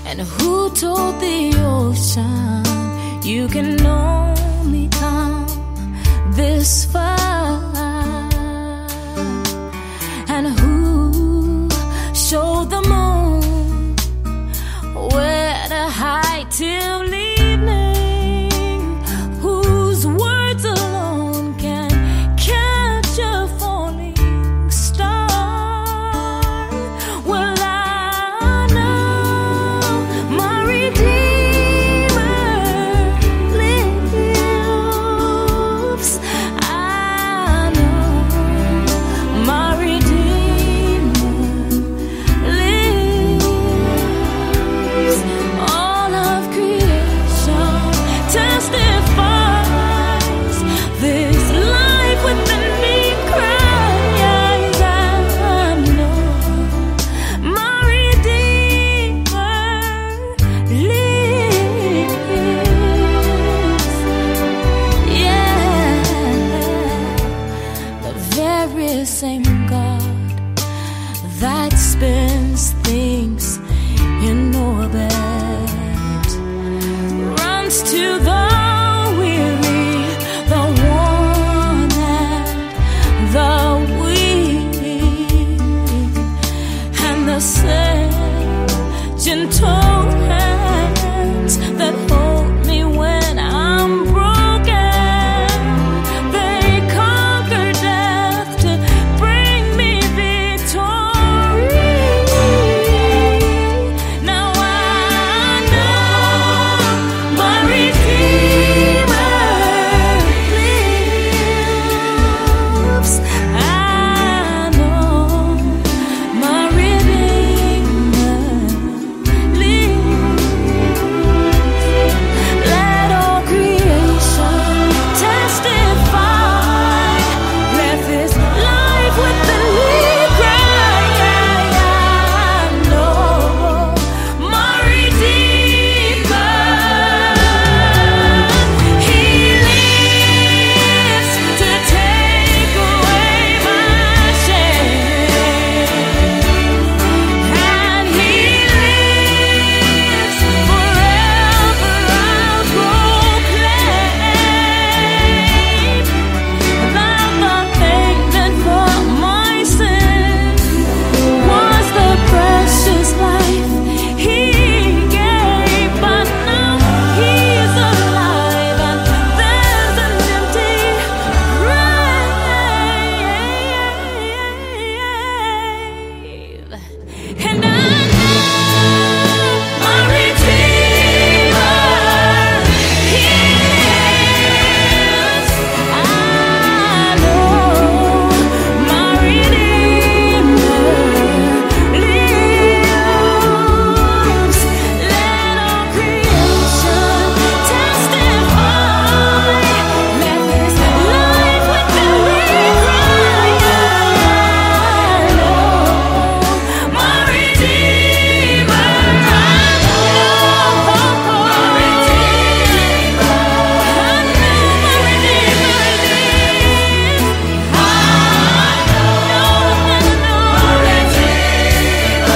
And who told the ocean you can only come this far? And who showed the moon where to hide till evening? Whose words alone can catch a falling star? Well, I know my Redeemer lives. I know my Redeemer lives. All of creation testifies this life within me cries. I know my Redeemer lives. Yeah, the very same God that spins things in orbit runs to the weary, the worn, and the weak, and the same gentle hands that hold me when I'm broken. They conquer death to bring me victory. Now I know my Redeemer lives. I know my Redeemer lives. Let all creation testify. Let this life within me cry. I know my Redeemer. He lives to take away my shame, and He lives forever. I'll proclaim that the payment for my sin was the precious life He gave. But now He's alive, and there's an empty grave. And I know my Redeemer lives. I know my Redeemer lives. Let all creation testify. Let this life within me cry. I know my Redeemer. I know my Redeemer. I know my Redeemer lives. I know my Redeemer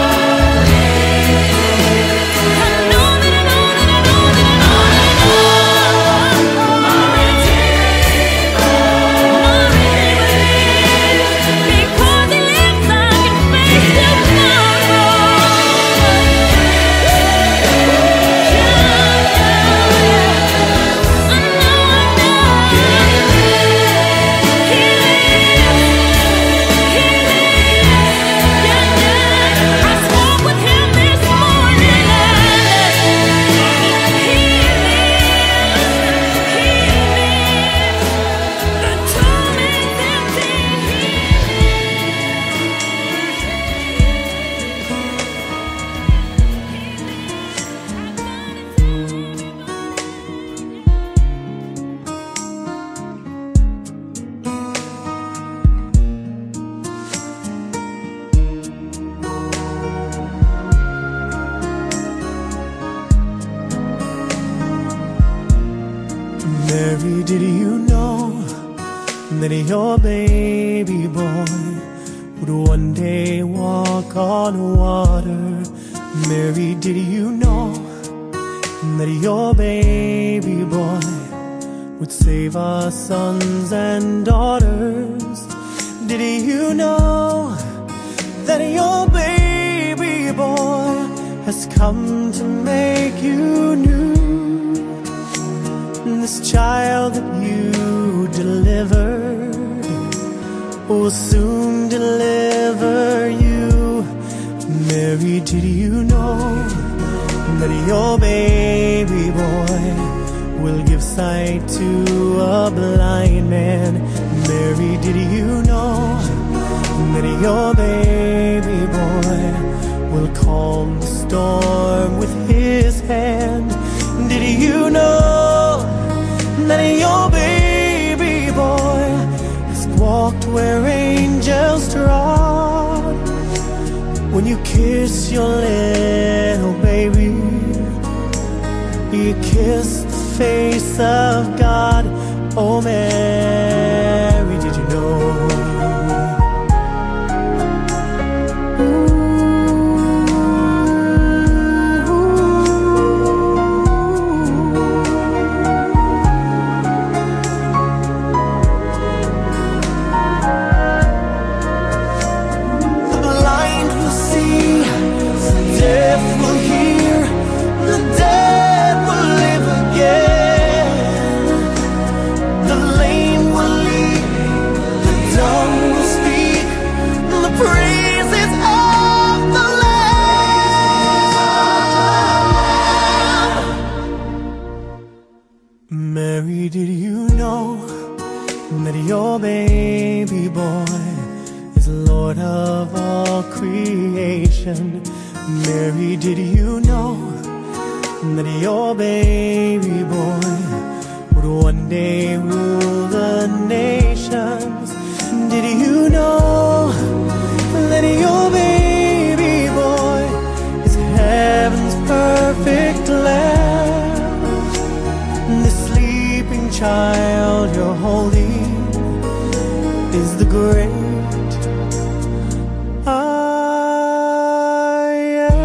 Mary, did you know that your baby boy would one day walk on water Mary, did you know that your baby boy would save our sons and daughters? Did you know that your baby boy has come to make you new? This child that you delivered will soon deliver you. Mary, did you know that your baby boy will give sight to a blind man? Mary, did you know that your baby boy will calm the storm with his hand? Did you know that your baby boy has walked where angels trod? When you kiss your little baby, you kiss the face of God. Oh, Mary, did you know? Mary, did you know that your baby boy is Lord of all creation? Mary, did you know that your baby boy would one day rule the nations? Did you know that your baby boy is heaven's perfect lamb? The sleeping child you're holding is the great I am.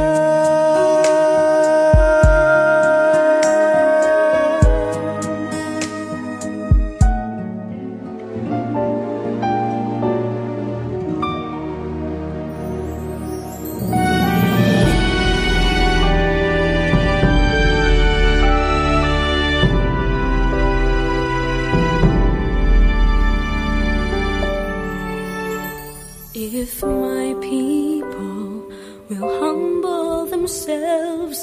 If my people will humble themselves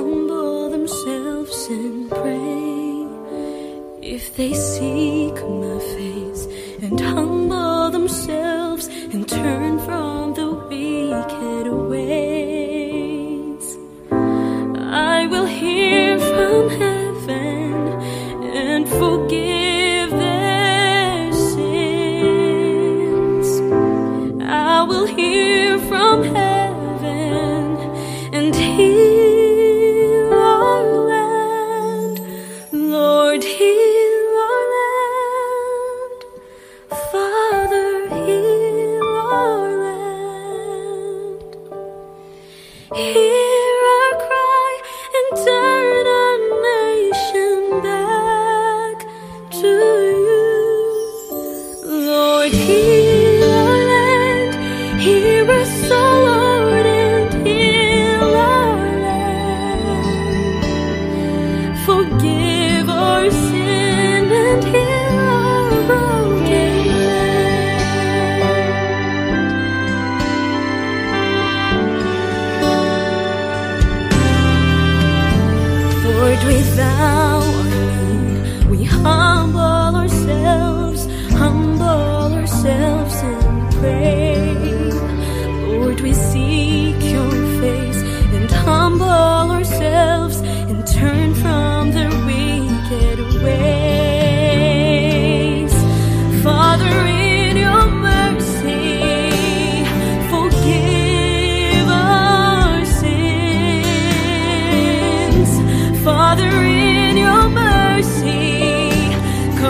and pray, if they seek my face and humble themselves and turn from the wicked ways, I will hear from heaven and forgive their sins. I will hear from heaven and heal our land. Lord, heal our land. Father, heal our land. Hear our cry and turn our nation back to you. Lord, heal our land. Hear us, O Lord, and heal our land. Forgive our sin and heal our broken land. Lord, without our need, we humble ourselves and pray. Lord, we seek your face and humble ourselves and turn from the wicked ways. Father, in your mercy, forgive our sins. Father, in your mercy,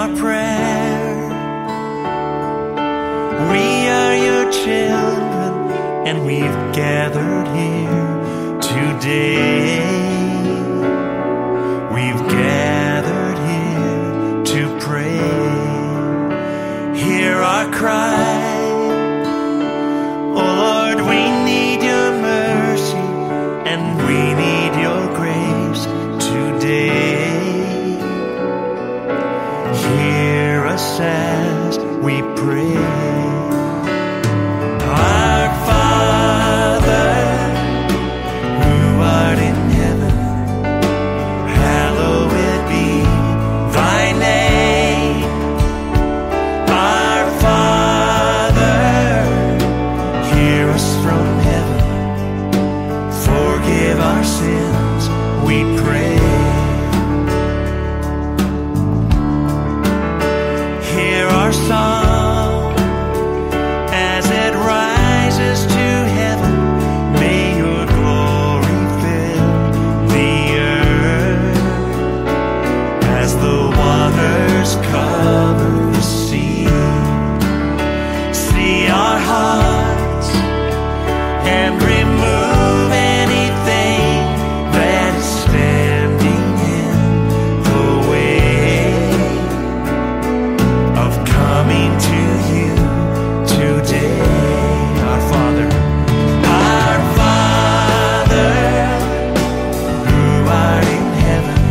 our prayer. We are your children, and we've gathered here today. We've gathered here to pray. Hear our cry. Oh Lord, we need your mercy, and we need your grace today. Hear us as we pray. Our Father, who art in heaven, hallowed be thy name. Our Father, hear us from heaven. Forgive our sins, we pray. Hear our song as it rises to heaven. May your glory fill the earth as the waters cover the sea. See our hearts and remove anything that is standing in the way of coming to you today. Our Father, who art in heaven,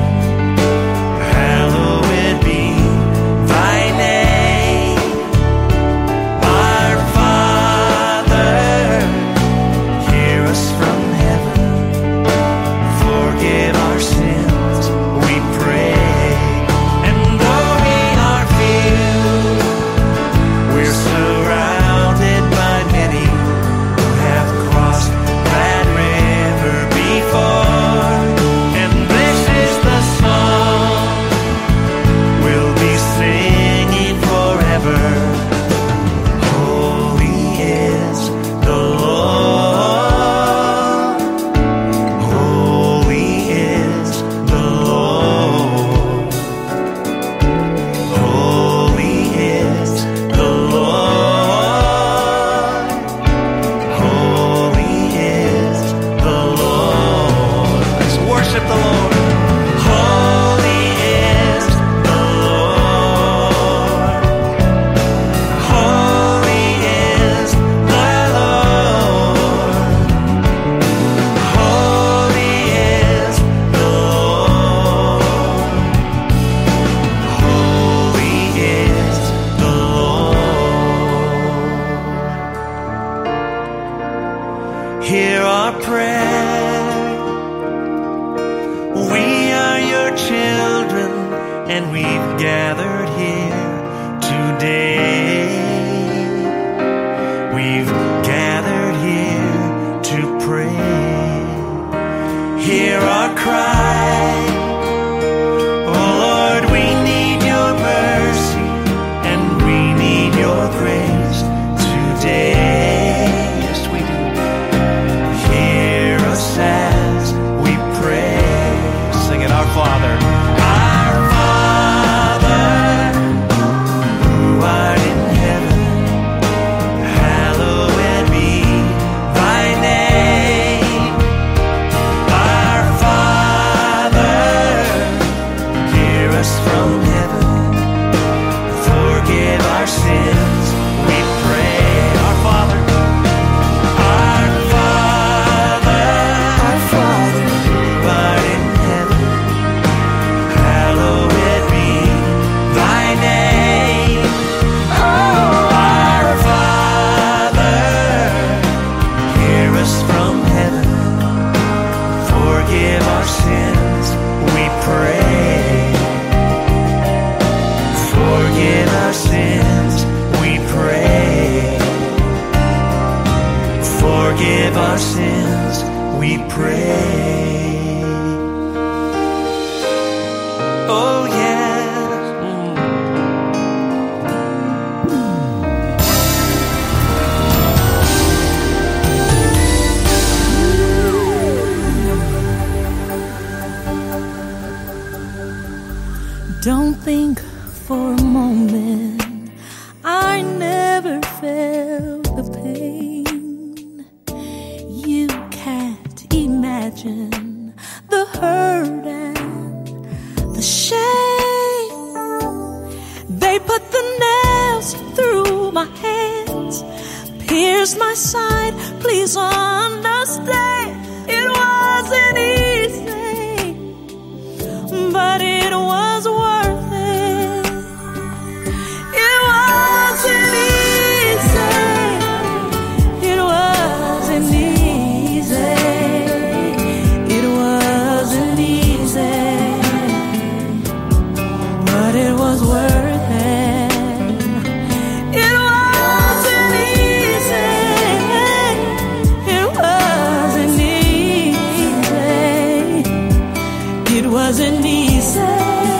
hallowed be thy name. Our Father, hear us from heaven. Forgive our sins, we pray. And though we are few, we're surrounded by many who have crossed that river before. And this is the song we'll be singing forever. Holy is the Lord. Holy is the Lord. Holy is the Lord. Holy is the Lord. Let's worship the Lord. Holy is the Lord. Holy is the Lord. Holy is the Lord. Holy is the Lord. Hear our prayer. We are your children, and we've gathered here today. We've gathered here to pray. Hear our cry. Oh Lord, we need your mercy, and we need your grace today. Yes, we do. Hear us as we pray. Sing it, our Father. Our Father, who art in heaven, hallowed be thy name. Our Father, hear us from heaven. Forgive our sins, we pray. Our Father, our Father, who art in heaven, hallowed be thy name. Our Father, hear us from heaven. Forgive our sins, we pray. Forgive our sins, we pray. Forgive our sins, we pray. Oh yes. Don't think for a moment, I never felt the pain. You can't imagine the hurt and the shame. They put the nails through my hands, pierced my side. Please understand, it wasn't easy, but it was worth it. It wasn't easy. It wasn't easy. It wasn't easy, but it was worth it. It wasn't easy. It wasn't easy. It wasn't easy,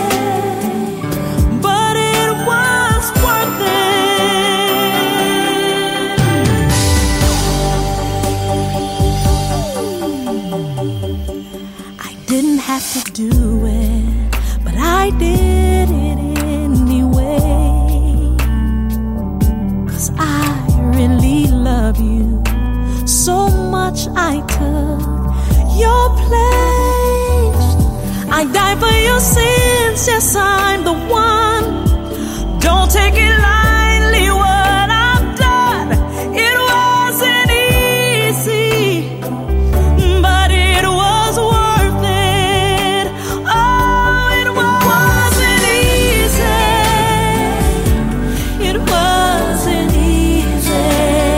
but it was worth it. I didn't have to do it, but I did it anyway. 'Cause I really love you so much, I took your place. I died for your sins, yes, I'm the one. Don't take it lightly what I've done. It wasn't easy, but it was worth it. Oh, it wasn't easy. It wasn't easy.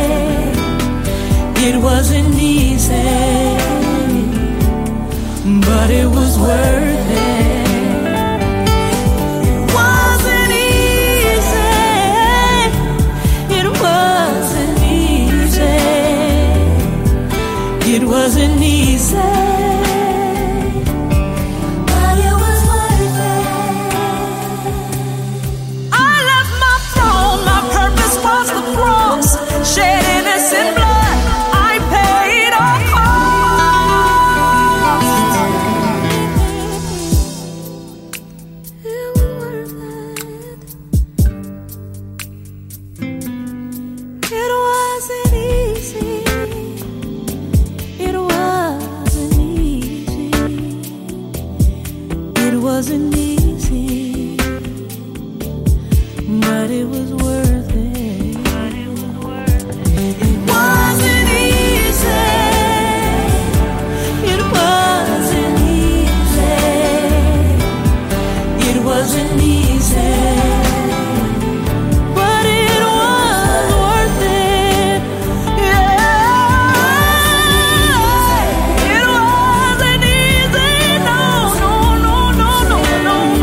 It wasn't easy, but it was worth it. It wasn't easy. It wasn't easy. It wasn't easy, but it was worth it. I left my throne, my purpose was the cross, shed innocent blood, I paid a cost. It was worth it. It wasn't easy. It wasn't easy. It wasn't easy, but it was worth it. It wasn't easy. It wasn't easy. It wasn't easy, but it was worth it. Yeah. It wasn't easy. No, no, no, no, no, no,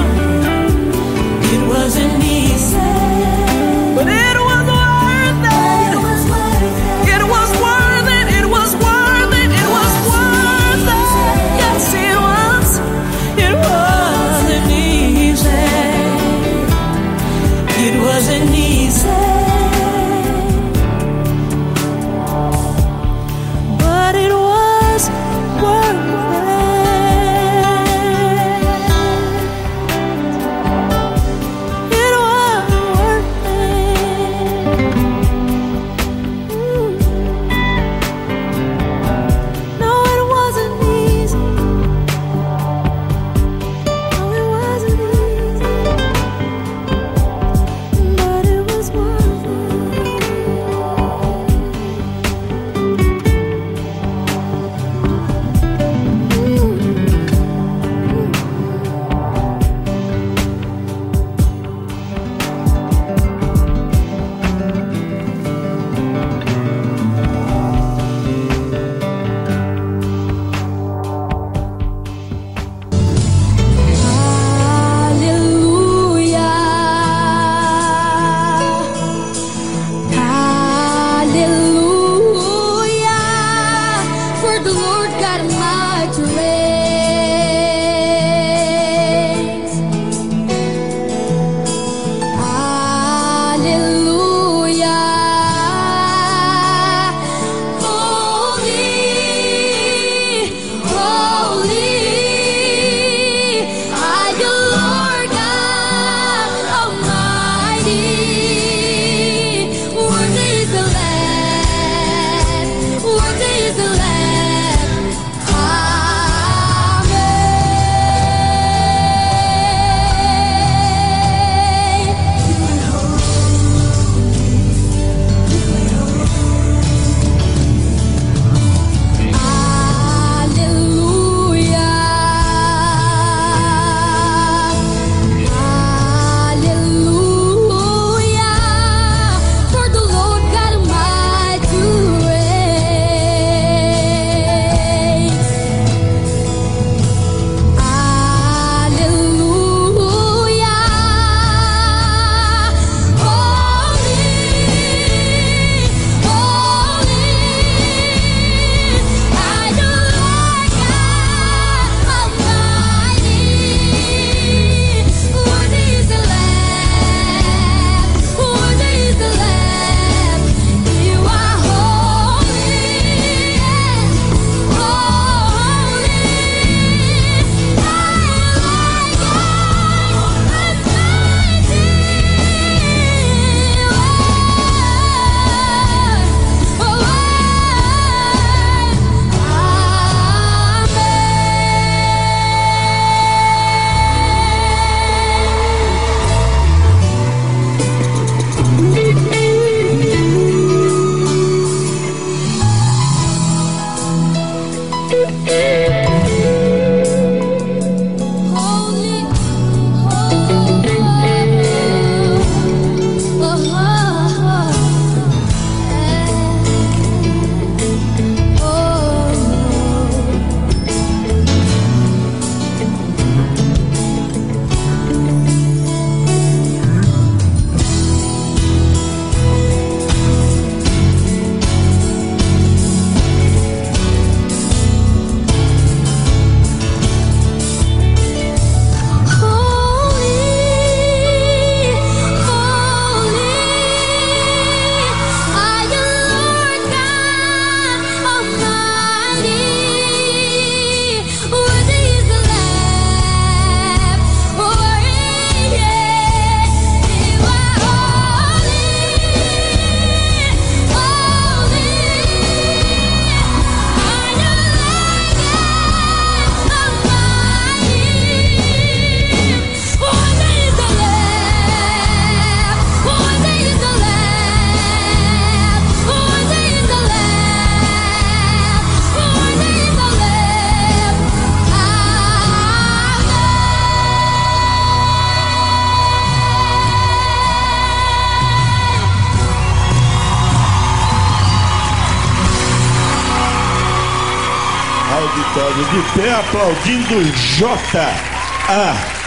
auditório de pé aplaudindo J.A.